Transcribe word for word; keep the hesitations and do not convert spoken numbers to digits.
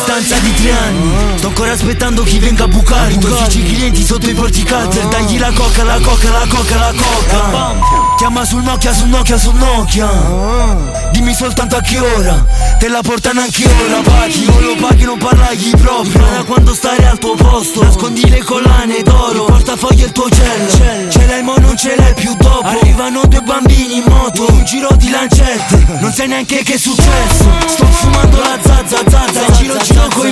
distanza di tre anni. Sto ancora aspettando chi venga a bucare i tuoi uffici clienti sotto i porticater. Dagli la coca, la coca, la coca, la coca. Chiama sul Nokia, sul Nokia, sul Nokia. Dimmi soltanto a che ora te la portano anche ora. Paghi, non lo paghi, non parlagli proprio. Da quando stare al tuo posto, nascondi le collane d'oro, il portafoglio e il tuo gel. Ce l'hai ma non ce l'hai più dopo. Arrivano due bambini in moto, un giro di lancette, non sai neanche che è successo. Sto fumando la zazza, zazza, giro giro coi